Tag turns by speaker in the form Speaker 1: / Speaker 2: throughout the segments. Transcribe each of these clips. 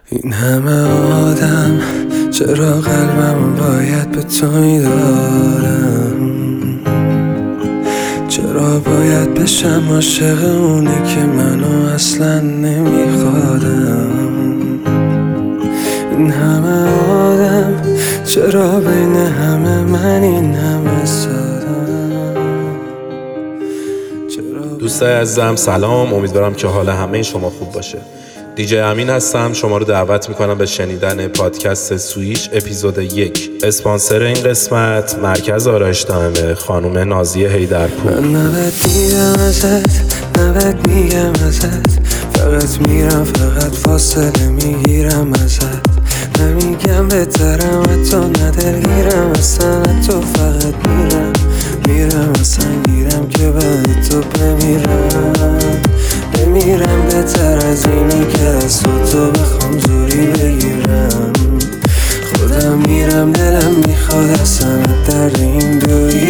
Speaker 1: این همه آدم چرا قلبمو باید به تو میدارم؟ چرا باید بشم عاشق اونی که منو اصلا نمیخوادم؟ این همه آدم چرا بین همه من این همه سادم؟
Speaker 2: دوستای عزیزم سلام، امیدوارم که حال همه شما خوب باشه. دیجی امین هستم، شما رو دعوت میکنم به شنیدن پادکست سویچ اپیزود 1. اسپانسر این قسمت مرکز آرایش دائمه خانم نازیه حیدرپور.
Speaker 1: من نباید میگم ازت، نباید میگم ازت، فقط میرم، فقط فاصله میگیرم ازت. نمیگم بهترم، حتی ندلگیرم اصلا، تو فقط میرم اصلا گیرم که بعد تو بمیرم بهتر از اینی که از تو بخوام زوری بگیرم. خودم میرم، دلم میخواد اصلا درد این دوری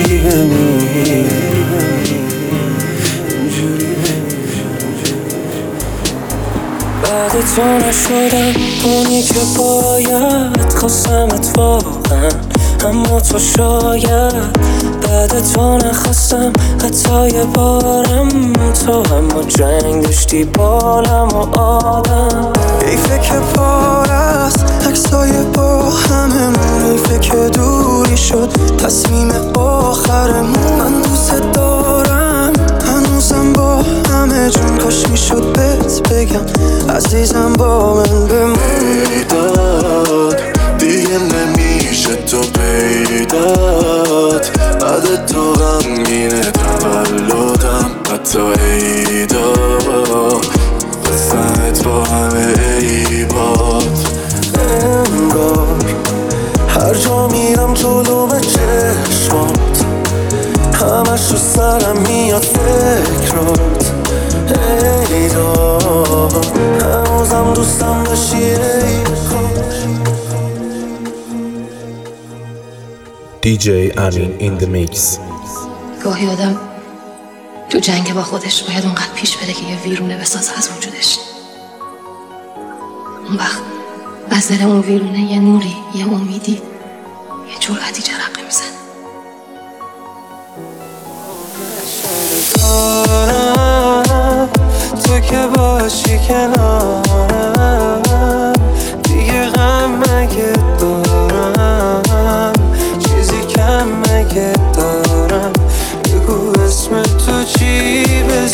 Speaker 1: بعد تو نشدم اونی که باید، خواستمت واقعا اما تو شاید بعد تو نخواستم حتی یه بارم، تو اما جنگ داشتی بالم و آدم. حیفه که پار است عکسای با هممون، حیفه که دوری شد تصمیم آخرمون. من دوست دارم هنوزم با همه جون، کاش میشد بهت بگم عزیزم با من بمون.
Speaker 3: داد دیگه نمیشه تو پیدات، بعد تو غمگینه تولدم حتی عیدا، قصهت با همه عیبات.
Speaker 1: انگار هر جا میرم جلو به چشمات، همش رو سرم میاد فکرات. ای دار هنوزم دوستم داشتی ای
Speaker 2: دیجی امین این the mix.
Speaker 4: گاهی آدم تو جنگ با خودش باید اونقدر پیش بره که یه ویرونه بسازه از وجودش. اون وقت از دل اون ویرونه یه نوری، یه امیدی، یه جرأتی جرقه میزنه.
Speaker 1: تو که باشی کنارم، دیگه غم مگه دارم، چیزی کم مگه دارم، بگو اسم تو چی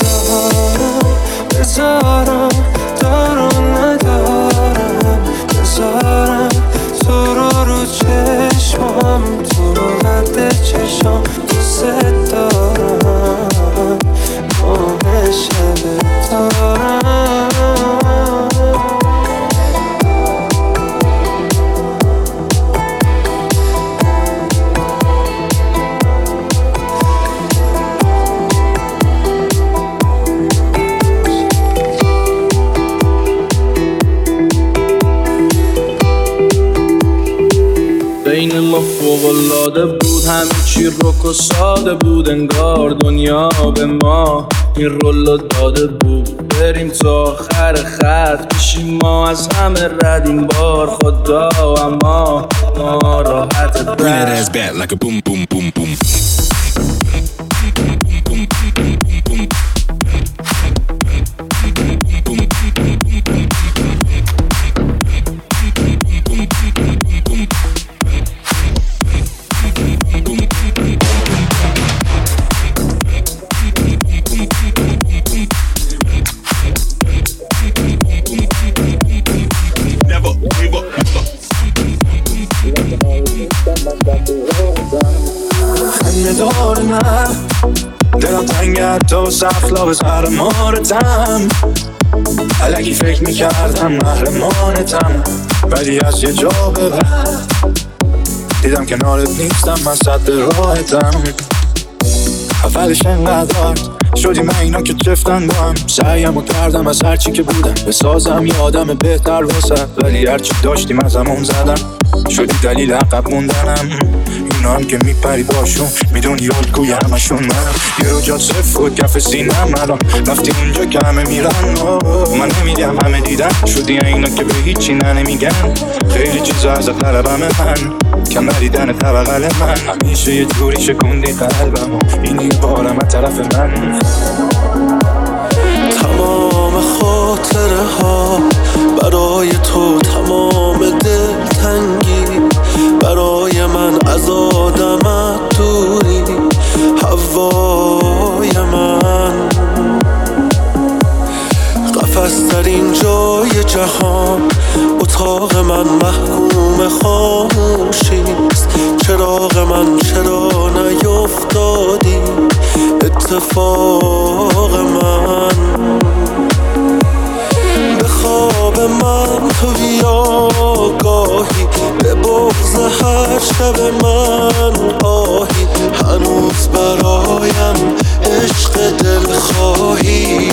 Speaker 1: بذارم، دارم ندارم، بذارم تو رو چشمام، تو رو رد چشام، دوست دارم، ماه شب دارم.
Speaker 5: بین ما فوق‌العاده بود، همه چی رک و ساده بود، انگار دنیا به ما این رولو داده بود. بریم تا آخر خط بشیم ما از همه رد این بار، خدا اما ما راحت بر.
Speaker 3: خنده‌دار من دلم تنگت تو سخلا سر مارتم، الکی فکر میکردم محرمانتم، ولی از یه جا به بعد دیدم کنارت نیستم، من صد راحتم. اولش انقدر شدیم اینا که چفتن با هم. سعیمو کردم از هرچی که بودم بسازم یه آدم بهتر واسه، ولی هرچی داشتیم از همون زدم. شدی دلیل عقب موندنم. اینا هم که میپری باشون میدونی الگوی همشون منم. یه رو جات صفر و کف سینم الان رفتی اونجا که همه میرن. من نمیگم همه دیدن. شدی اینا که به هیچی نمیگن. خیلی چیزا از قلبم من کم ندیدن طبقل من. همیشه یه جوری شکوندی قلبم و این بارم از طرف من.
Speaker 6: تمام خاطره ها برای تو، تمام دلتنگی برای من، از آدمت دوری هوای من. قفس در این جای جهان اتاق من محکوم خاموشیست. چراغ من چرا نیفتادی اتفاق من. به خواب من تو بیا گاهی، به بغض هر شب من آهی. هنوز برایم عشق دلخواهی.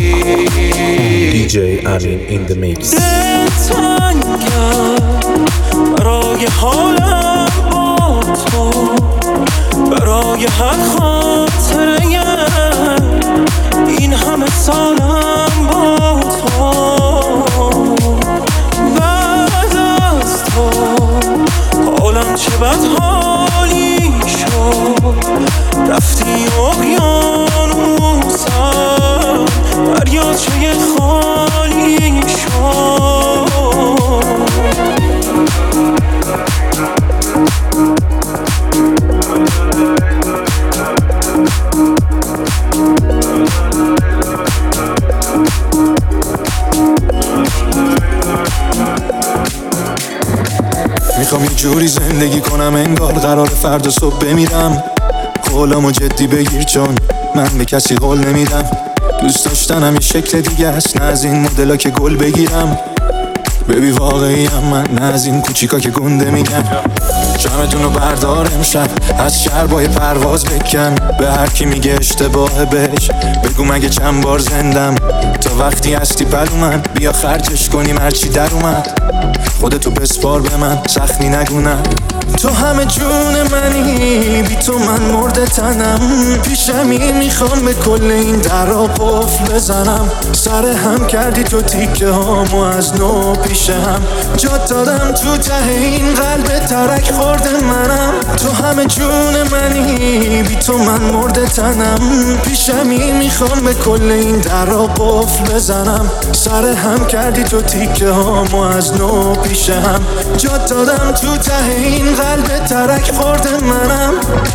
Speaker 2: DJ Amin in the mix.
Speaker 6: دلتنگم برای حالم با تو، برای هر خاطره این همه سالم با تو. بعد از تو حالم چه بد حالی شد. رفتی اقیانوسم دریاچه خالی شد.
Speaker 3: میخوام یه جوری زندگی کنم انگار قرار فردا صبح بمیرم. قولامو جدی بگیر چون من به کسی قول نمیدم. دوست داشتنم یه شکل دیگه است، نه از این مدلا که گل بگیرم. ببی واقعیم من، نه از این کوچیکا که گنده میگم. جمعتونو بردار امشب از شربای پرواز بکن. به هر کی میگه اشتباهه بهش بگو مگه چند بار زندم. تا وقتی هستی پلو من بیا خرجش کنیم هرچی در اومد. خودتو بسپار به من سختی نگونم. تو همه جون منی، بی تو من مرده تنم. پیشمی میخوام به کل این درا قفل بزنم. سر هم کردی تو تیکه هامو از نو پیش هم جات دادم. تو ته این قلب ترک خورده منم. تو همه جون منی، بی تو من مرده تنم. پیشمی میخوام به کل این درا قفل بزنم. سر هم کردی تو تیکه هامو از نو پیش هم جات دادم. تو ته این قلب ترک خورده منم.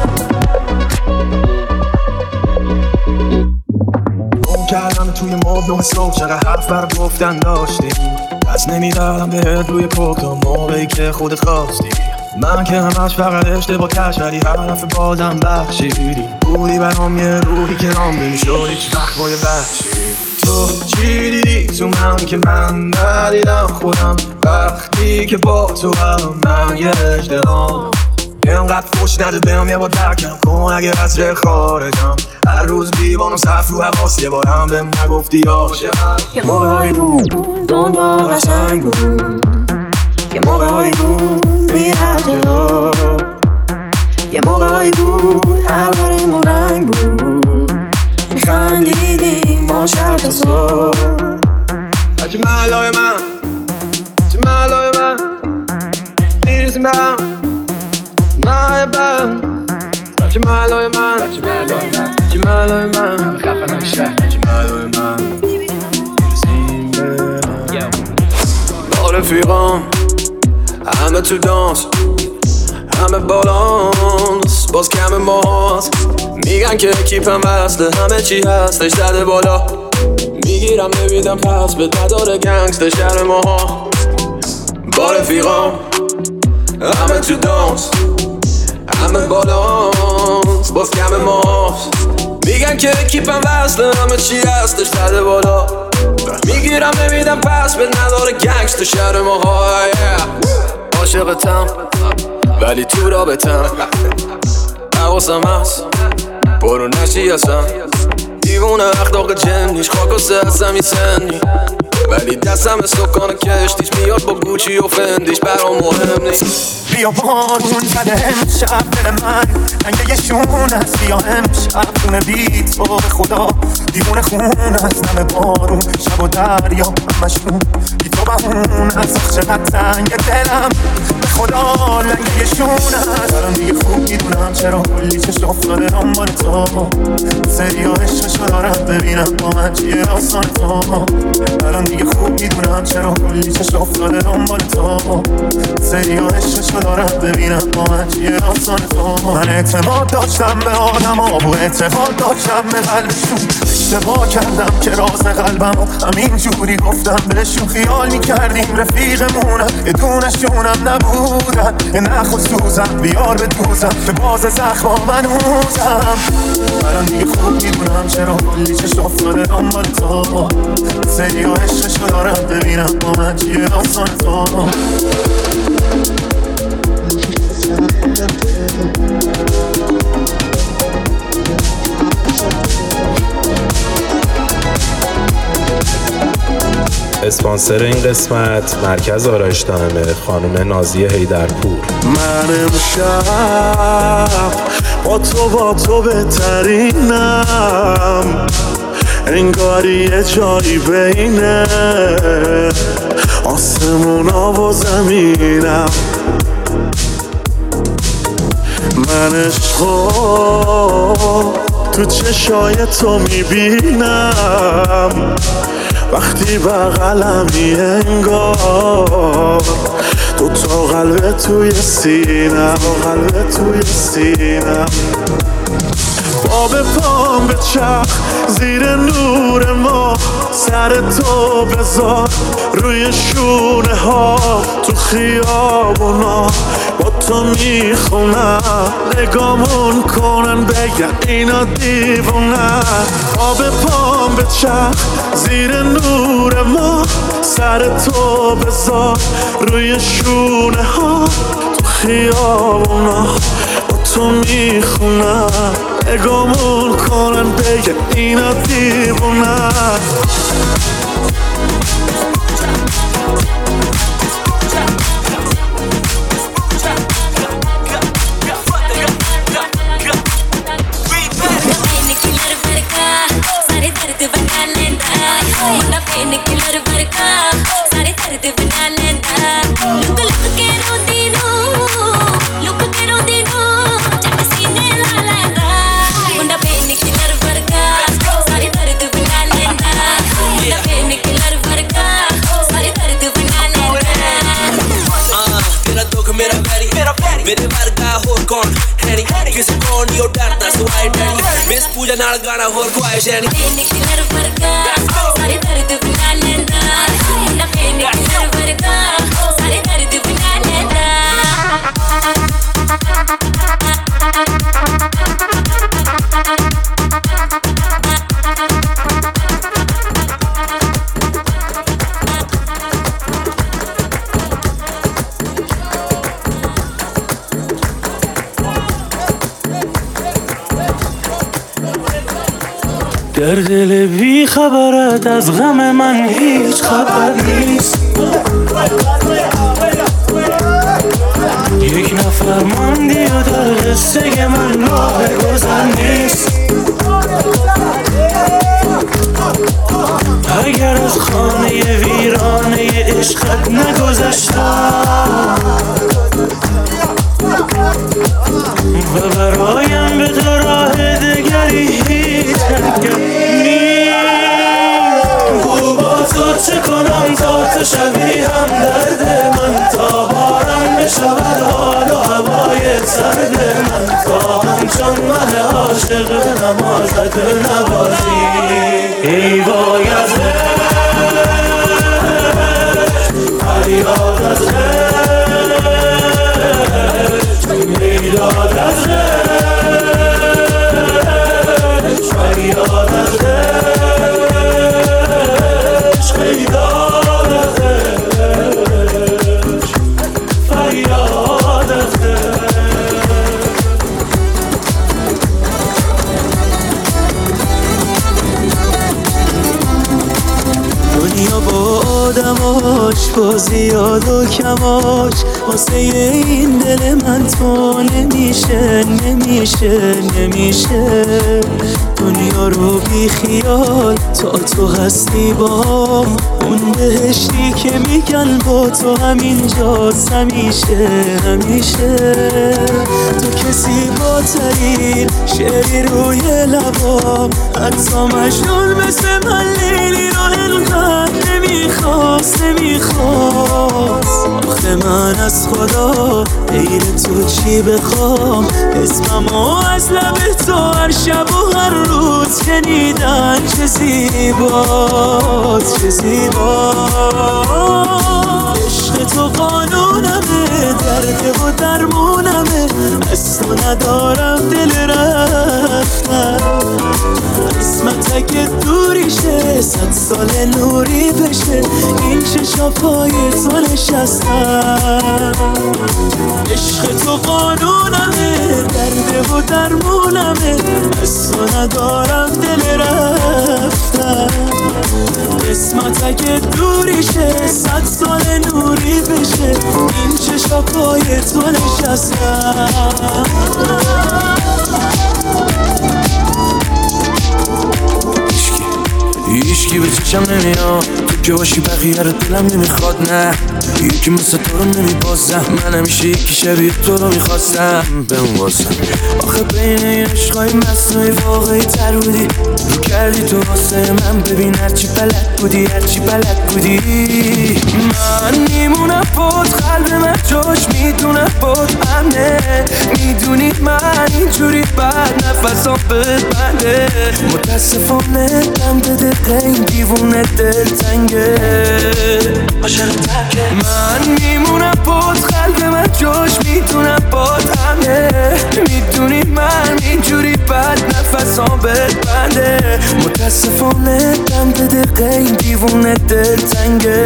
Speaker 5: اون کردم توی مبل صبح چقدر حرف بر گفتن داشتی. از نمیدادم بهت روی پک تا موقعی که خودت خواستی. من که همش فقط اشتباه کش ولی حرف بازم بخشیدی. بودی برام یه روحی که رام نمیشد هیچ وقت با یه وحشی. تو چی دیدی تو من که من ندیدم خودم. وقتی که با تو هم من یه اجدهام. اینقدر فوش نده بهم یه بار درکم کن اگه از ره خارجم. هر روز بیوانم صف رو حواس یه بار هم بهم نگفتی عاشقم.
Speaker 7: یه موقعی بود دنیا قشنگ بود. یه موقعی بود میرد جلو. یه موقعی بود هر بارمون رنگ بود. میخندیدیم ما شب تا صبح.
Speaker 5: چه مالای من، چه مالای من نیرسیم برم نایبم. چه مالای من، چه مالای من خفه نمیشه. چه مالای من نیرسیم برم. با رفیقام همه تو دانس، همه بالانس، باز کم ماست. میگن که کیپم وصله همه چی هستش زده بالا. میگیرم نمیدم پس به نداره گنگستر شهر ماها. با رفیقام همه تو دانس، همه بالانس، باز کم ماست. میگن که کیپم وصله همه چی هستش زده بالا. میگیرم نمیدم پس به نداره گنگستر شهر ماها. عاشقتم ولی تو رابطم. حواسم هست برو نشی اصلا. دیوونه اخلاق جنیش خاک و سهستم یه سنی، ولی دستم سکان کشتیش میاد با گوچی و فندیش برام مهم نیست.
Speaker 6: بیا بارون زده امشب دل من رنگ یه شون است، بیا امشب خونه بی تو به خدا دیوونه خون است، نم بارون شب و دریا همشون بی تو بهون است. آخ چقدر تنگ دلم به خدا لنگ یه شون است. الان دیگه خوب میدونم چرا کلی چشم افتاده دنبال تو، سری و عشقشو دارم ببینم با من چیه داستان تو. الان دیگه خوب میدونم چرا کلی چشم افتاده دنبال تو، سری و عشقشو دارم ببینم با من چیه داستان تو. من اعتماد داشتم به آدم ها و اعتماد داشتم به قلبشون، اشتباه کردم که راز قلبم همین جوری گفتم بهشون. خیال میکردیم رفیقمونم یه دونشونم نبودن، یه نخ و سوزم بیار به دوزم به باز زخما منوزم. الان دیگه خوب میدونم چرا کلی چشم افتاده دنبال تو، سری و عشقشو دارم ببینم با من چیه داستان تو.
Speaker 2: اسپانسر این قسمت مرکز آرایش دائمه خانم نازیه حیدرپور.
Speaker 8: من امشب با تو بهترینم، انگاری یه جایی بینه آسمونا و زمینم. من عشقو تو چشای تو میبینم، وقتی بغلمی انگار دو تا قلب توی سینم، باب پام به چرخ زیر نور ما، سر تو بذار روی شونه ها تو خیابونا، با تو میخونم نگامون کنن بگن اینا دیوونن. باب پام به چرخ زیر نور ما، سر تو بذار روی شونه ها تو خیابونا، با تو میخونم نگامون کنن بگن اینا دیوونن.
Speaker 9: मेरे वर्गा होर कौन है नी, किसी कौन यो डरता सुहाई डरी, मिस पूजा नाल गाना होर ख्वाहिश है नी। पेनिकलर वर्गा सारे दर्द भुला लेंदा, ना पेनिकलर वर्गा सारे दर्द भुला लेंदा।
Speaker 6: در دل بی خبرت از غم من هیچ خبر نیست، یک نفر ماندی و در قصه من راه گذر نیست. اگر از خانه ویرانه عشقت نگذشتم و برایم به تو راه دگری هیچ حرکت نیست. گو با تو چه کنم تا تو شوی هم درد من، تا بارم بشود حال و هوای سرد من، تا همچون مه عاشق نمازت نوازی. ای وای از عشق، فریاد از عشق، میداد از عشق، فریاد از عشق، میداد از عشق، فریاد از عشق.
Speaker 1: بازی یاد و کماش واسه این دل من تو نمیشه دنیا رو بی خیال تو هستی با اون بهشتی که میگن با تو همینجاست همیشه تو کسی با ترین شعری روی لبام حتی مجنون مثل من لیلی رو انقدر نمیخواست آخه من از خدا غیر تو چی بخوام اسممو از لب تو هر شب و هر روز شنیدن چه زیباست عشق تو قانونمه درد و درمونمه از تو ندارم دل رفتن قسمت اگه دوری شه 100 سال نوری بشه این چشا پای تو نشستن عشق تو قانونمه درد و درمونمه از تو ندارم دل رفتن قسمت اگه دوری شه 100 سال نوری بشه این چشا پای تو نشستن
Speaker 10: هیچکی به چشم نمیاد تو که باشی بقیه رو دلم نمیخواد نه یکی مثل تو رو نمیبازم من همیشه یکی شبیه تو رو میخواستم بمون واسم آخه بین این عشقای مصنوعی واقعی تر بودی رو کردی تو واسه من ببین هرچی بلد بودی من میمونم بود قلب من جاش میدونم بود امنه میدونی من اینجوری بعد نفسام بنده متاسفانه دم بده این دیوونه دل تنگه من میمونم بود قلب من جاش میدونم بود همه میدونی من اینجوری بد نفسام بنده متاسفانه دم بده این دیوونه دل تنگه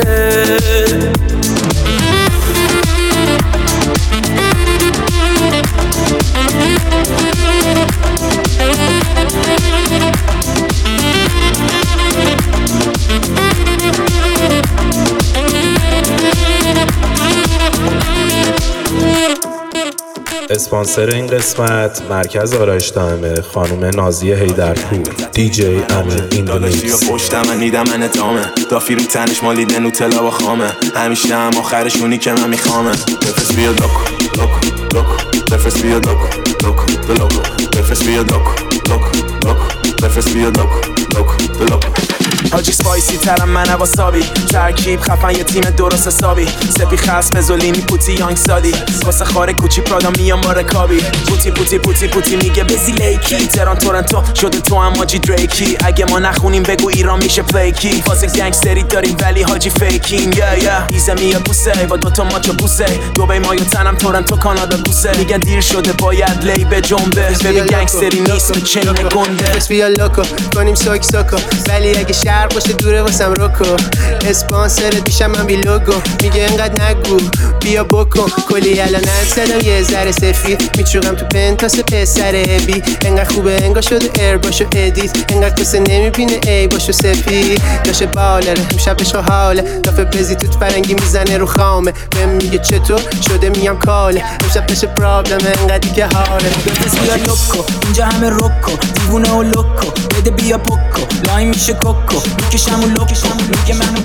Speaker 2: اسپانسر این قسمت مرکز آرایش دائمه خانم نازیه حیدرپور دیجی امین این د میکس
Speaker 11: پشتم نیدم من ادامه دافی رو تنش مالیده نوتلا و خامه همیشه هم آخرشونی که من میخوامه بفرست بیا دوکو بفرست بیا دوکو بفرست بیا دوکو بفرست بیا دوکو حاجی سپایسی ترم من واسابی ترکیب خفن یه تیم درست حسابی سپی خصم زولینی پوتی یانگ سادی واسه خاره کوچی پرادا میام با رکابی پوتی میگه بزی لیکی تهران تورنتو شده تو هم حاجی دریکی اگه ما نخونیم بگو ایران میشه پلیکی فاز گنگستری داریم ولی حاجی فیکینگ ایزه میاد بوسه با دوتا ماچو بوسه دوبای ما یا تنم تورنتو کانادا بوسه میگن دیر شده باید لی به جنبه ببین گنگستری نیست به چین گنده
Speaker 12: بس بیا لوکو کنیم سوکو ولی اگه شرق باشه دوره واسم روکو اسپانسرت میشم من بی لوگو میگه انقدر نگو بیا بکن کلی الان زدم یه ذره سفید میچوقم تو پنتاس پسر بی انقدر خوبه انگار شده ایر باشو ادیت انقدر کسه نمیبینه ای باشو سفید داشه بالره امشب بشو حاله دافه بزی توت فرنگی میزنه رو خامه بهم میگه چطور شده میام کاله امشب بشه پرابلم انقدری که حاله
Speaker 13: بس بیا لوکو اینجا همه روکو دیوونه و لوکو بده بیا پوکو لاین میشه کوکو میکشم و لوکو میگه منو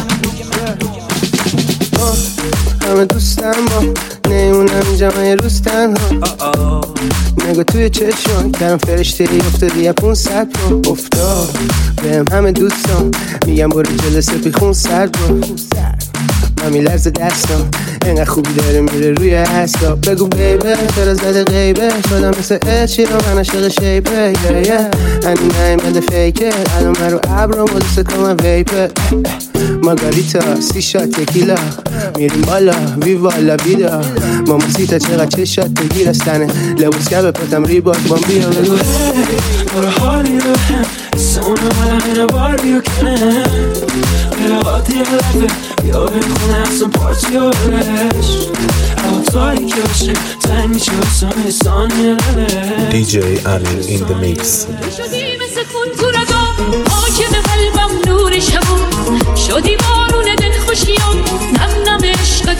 Speaker 12: همه دوستم با نیمونم اینجا من روز تنها نگو توی چشم کردم فرشته افتادی یا 500 افتاد بهم همه دوستم میگم برو جلسه بی خون سرد من میلرز دستم اینقدر خوبی داره میره روی هستا بگو بیبه چرا زده غیبه شدم مثل اشی رو من عاشق شیپه هنی نایمده فیکه الان من رو عبرم و دوست کنم ویپه ماگاریتا 30 شات تکیلا میریم بالا ویوالا بیدا ماماسیتا چقدر چه شات بگیر استنه لبوس که بپتم ریباک بامبیا بگو
Speaker 1: برو حالی رو هم سونه من همینه بار بیو کنه برو آتی لفه بیا بخونه اصلا پارتی و برش اوتایی که باشه تنگ میشه بسانه ثانیه روش
Speaker 2: دیجی امین این د میکس
Speaker 14: شدی مثل خون تو رگام حاکم قلبم نور شبم شدی بارون دل خوشیم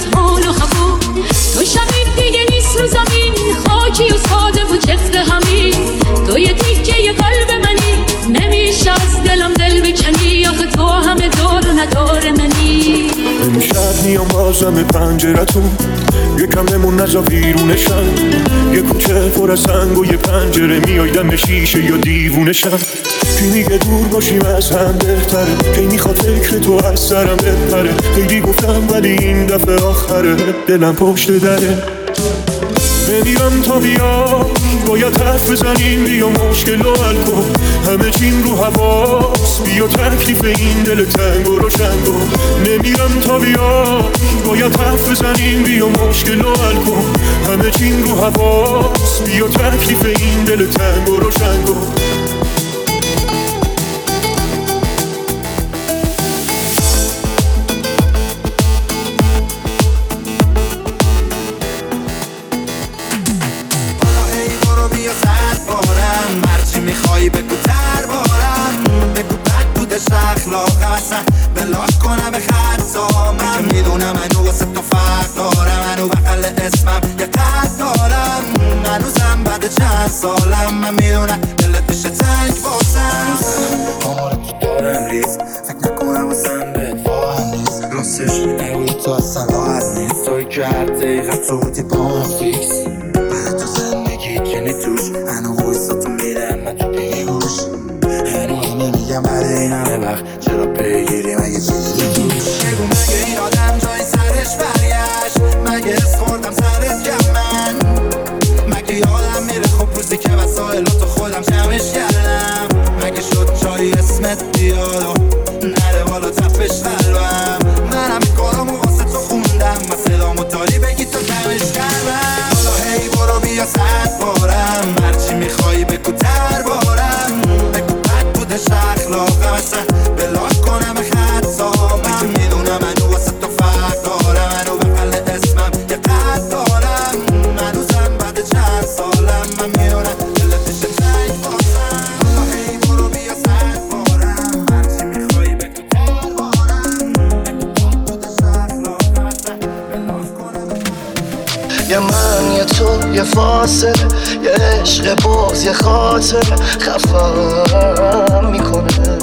Speaker 14: از حال و هوا. تو شبیه دیگه نیست رو زمین، خاکی و ساده و جفت همین. تو یه تیکه قلب منی، نمیشه از دلم دل بکنی. آخه تو همه دار و ندار منی.
Speaker 8: امشب میام بازم پنجرتون، یکم بمون نزا بیرونشم. یه کوچه پر از سنگ و یه پنجره، میای دم شیشه یا دیوونشم. کی میگه دور باشیم از هم بهتره، کی میخواد فکر تو از سرم بپره. خیلی گفتم ولی این دفعه آخره، دلم پشت دره. بمیرم تا بیای، باید حرف بزنیم، بیا مشکل رو حل کن. همه چیم رو حواس، بیا تکلیف این دل تنگ و روشن کن. نمیرم تا بیای، باید حرف بزنیم، بیا مشکل رو حل کن. همه چیم رو حواس، بیا تکلیف این دل تنگ و روشن کن.
Speaker 6: میخوای بگو دربارم، بگو بد بودش اخلاقم، اصلا بلاک کنم به خطامم. میدونم منو واسه تو فرق دارم، منو بغل اسمم یه قد دارم. هنوزم بعد چند سالم من میدونم دلت میشه تنگ باسم. آمار تو دارم ریز، فکر نکنم واسم بهت واهم نیست. راستش نگوی تو اصلا راحت نیست، توی که هر دقیقه تو بودی با من فیکس. بعد تو زندگی کنی توش، هنو بویسا تو میرم من تو بیهوش. هنوز نمیگم بعد این همه وقت چرا پیگیری مگه چیزی توش. بگو مگه این آدم جای سرش برگشت، مگه اس خوردم سرت کم من. مگه یادم میره خب روزی که وسایلاتو خودم جمعش کردم. مگه شد جایی اسمت بیاد و نره بالا تپش قلبم. من همه کارامو واسه تو خوندم و صدامو داری بگی تو کمش کردم. حالا هی برو بیا 100 بارم، هرچی میخوایی بگو دربارم. بگو بد بودش اخلاقم، اصلا بلاک کنم خطامم. میدونم منو واسه تو فرق دارم، منو بغل اسمم یه قد دارم. هنوزم بعد چند سالم من میدونم دلت میشه تنگ باسم. حالا هی برو بیا 100 بارم، هرچی میخوایی بگو دربارم. بگو بد بودش اخلاقم، اصلا بلاک کنم.
Speaker 12: یه من یه تو یه فاصله، یه عشق باز یه خاطر خفم میکنه.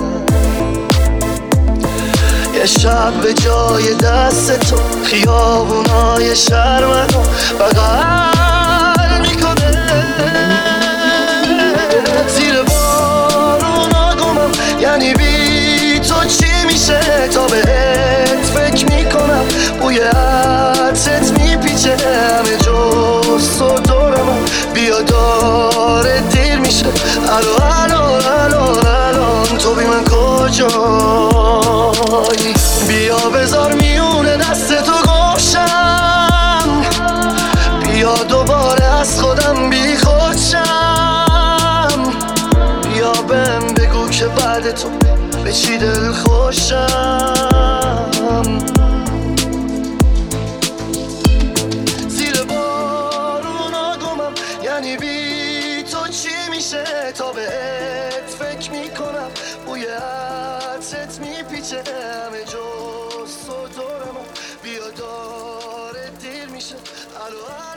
Speaker 12: یه شب به جای دست تو خیابونای شهر منو بغل میکنه. زیر بارونا گمم، یعنی بی تو چی میشه. تا بهت فکر میکنم، بوی عطرت میپیچه همه جز تو دورم. بیا داره دیر میشه، الان تو بی من کجایی. بیا بذار میونه دست تو گوشم، بیا دوباره از خودم بی خودشم. بیا بهم بگو که بعد تو به چی دل خوشم. زیر بارونا گمم، یعنی بی تو چی میشه. تا بهت فکر میکنم، بوی عطرت میپیچه همه جز تو دورم. بیا داره دیر میشه،